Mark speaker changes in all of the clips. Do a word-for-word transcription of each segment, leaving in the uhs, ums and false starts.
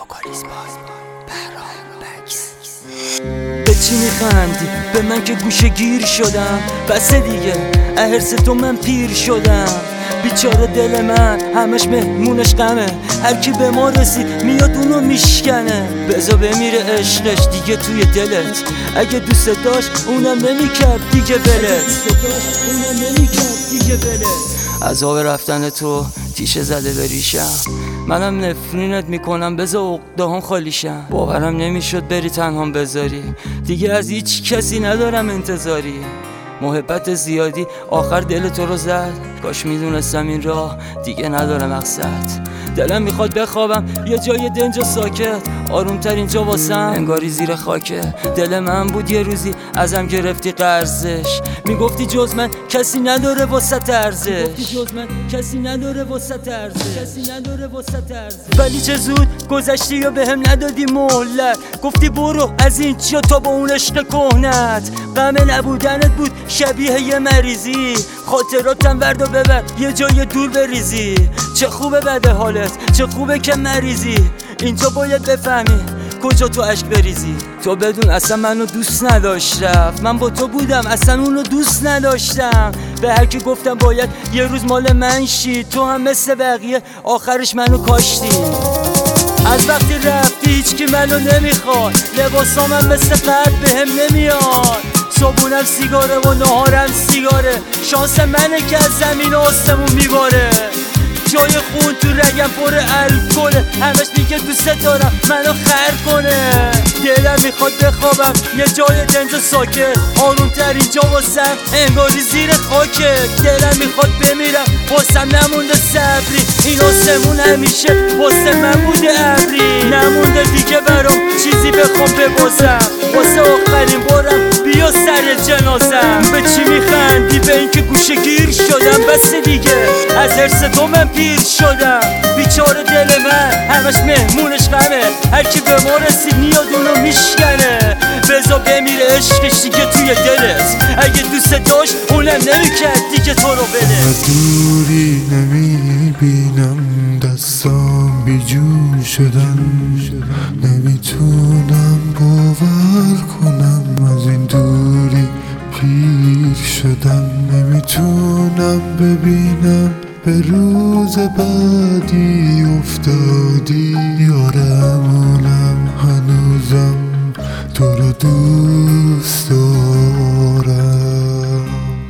Speaker 1: به چی میخندی؟ به من که گوشه گیر شدم. بسه دیگه احرس تو من پیر شدم. بیچاره دل من همش مهمونش غمه. هر کی به ما رسید میاد اونو میشکنه. بذار بمیره عشقش دیگه توی دلت. اگه دوست داشت اونم نمیکرد دیگه ولت. عذاب رفتن تو تیشه زده به ریشم. منم نفرینت میکنم بذار عقده‌هام خالی شم. باورم نمیشد بری تنهام بذاری. دیگه از هیچ کسی ندارم انتظاری. محبت زیادی آخر دل تو رو زد. کاش میدونستم این راه دیگه نداره مقصد. دلم میخواد بخوابم یه جای دنج و ساکت. آروم تر اینجا واسم انگاری زیر خاکه. دل من بود یه روزی ازم گرفتی قرضش. میگفتی جز من کسی نداره واسه ارزش. جز من کسی نداره واسه ارزش. ولی چه زود گذشتی یا بهم ندادی مهلت. گفتی برو از اینجا تا با اون عشق کهنت. غم نبودنت بود شبیه یه مریضی. خاطراتم ورد و ببر یه جای دور بریزی. چه خوبه بده حالت، چه خوبه که مریضی. اینجا باید بفهمی کجا تو عشق بریزی. تو بدون اصلا منو دوست نداشت رفت. من با تو بودم اصلا اونو دوست نداشتم. به هر کی گفتم باید یه روز مال من شی. تو هم مثل بقیه آخرش منو کاشتی. از وقتی رفتی هیچ کی منو نمیخواد. لباسامم مثل قد بهم نمیاد. صبحونم سیگاره و نهارم سیگاره. شانس منه که از زمین و آسمون میباره. جای خون تو رگم پر الکله. همش میگه دوست دارم منو خر کنه. دلم میخواد بخوابم یه جای دنج و ساکت. آروم تر اینجا واسم انگاری زیر خاکه. دلم میخواد بمیرم واسم نمونده صبری. این آسمون همیشه واسه من بوده ابری. نمونده دیگه برام چیزی بخوام ببازم. واسه آخرین بارم بیا سر جنازم. به چی میخندی؟ به این که گوشه گیر شدم. بس دیگه از حرس تو من پیر شدم. بیچاره دل من همش مهمونش غمه. هر کی به ما رسید میاد اونو میشکنه. بذار بمیره عشقش دیگه توی دلت. اگه دوست داشت اونم نمیکرد دیگه تو رو ولت.
Speaker 2: دوری نمیبینم دستام بیجون شدن. نمیتونم باور کنم از این دوری پیر شدم. نمیتونم ببینم به روز بعدی افتادی. یارمونم هنوزم تو رو دوست دارم.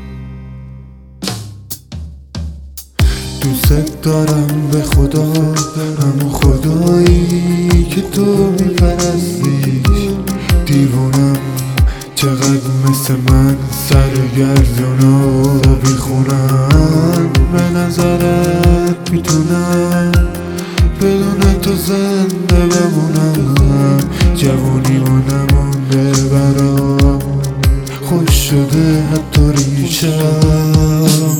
Speaker 2: دوست دارم به خدا، همون خدایی که تو میپرستی. دیوونم چقدر مثل من سرگردون و بیخونم. به نظرت میتونم بدون تو زنده بمونم. جوونی و نمونده برام خوش شده حتی ریشم.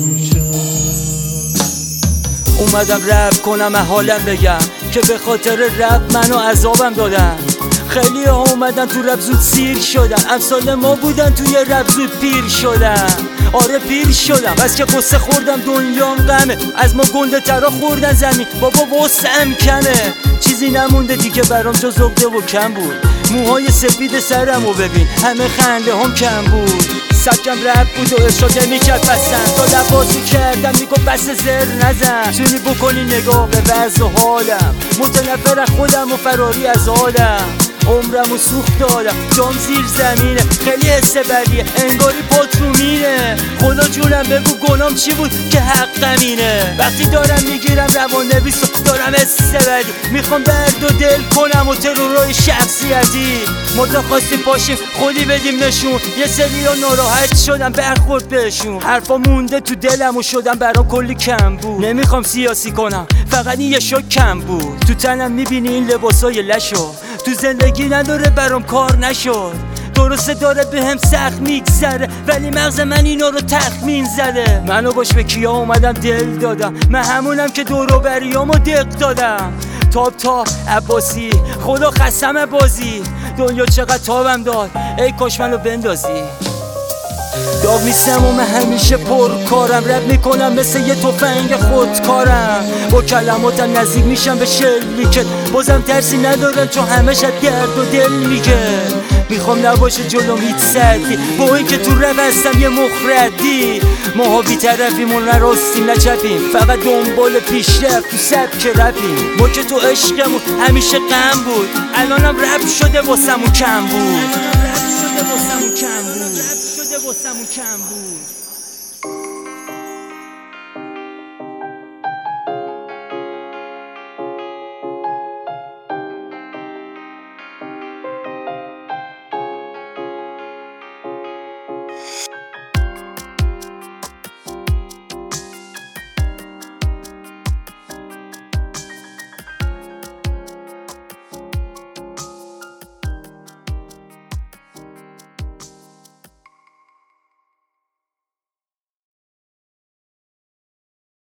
Speaker 1: اومدم رپ کنم حالم بگم که به خاطر رپ منو عذابم دادن. خیلی ها اومدن تو رپ زود سیر شدن. امثال ما بودن توی رپ زود پیر شدن. آره پیر شدم بس که قصه خوردم دنیام غمه. از ما گنده ترا خوردن زمین بابا وسعم کمه. چیزی نمونده دیگه برام جز عقده و کم بود. موهای سفید سرمو ببین همه خنده هم کم بود. سبکم رپ بود و ارشاد میکرد بسن. تا لباسی کردم میگو بس زر نزن. چونی بکنی نگاه به وضع و حالم. متنفر از خودم و فراری از حالم. عمرم و سوخت دادم جام زیر زمینه. خیلی حس بدیه انگاری پات رو مینه. خدا جونم بگو گنام چی بود که حقم اینه. وقتی دارم میگیرم روان نویس و دارم حس بدی. میخوام درد و دل کنم و ترورای شخصیتی. مدا خواستیم پاشیم خودی بدیم نشون. یه سری ها ناراحت شدم برخورد بهشون. حرفا مونده تو دلم و شدم برام کلی کم بود. نمیخوام سیاسی کنم فقط این یه شک کم بود. تو تنم میبینی این لباسای لشو. تو زندگی نداره برام کار نشد. درسته داره به هم سخت میگذره ولی مغز من اینا رو تخمین زده. منو باش به کیا اومدم دل دادم. من همونم که دورو بریامو دق دادم. تاب تاب عباسی خدا خسم بازی. دنیا چقدر تابم داد ای کاش منو بندازی. داغ نیستم و من همیشه پر کارم، رپ میکنم مثل یه تفنگ خودکارم، با کلماتم نزدیک میشم به شلیکت، بازم ترسی ندارم چون همش از درد و دل میگه. میخوام نباشه جلوم هیچ سدی، با این که تو رپ هستم یه مخردی. ماها بی طرفیمون نه راستیم نه چپیم، فقط دنبال پیشرفت تو سبک رپیم. ما که تو عشقمون همیشه غم بود، الانم رپ شده واسمون کم بود، رپ شده واسمون کم بود، رپ شده واسمون کم بود.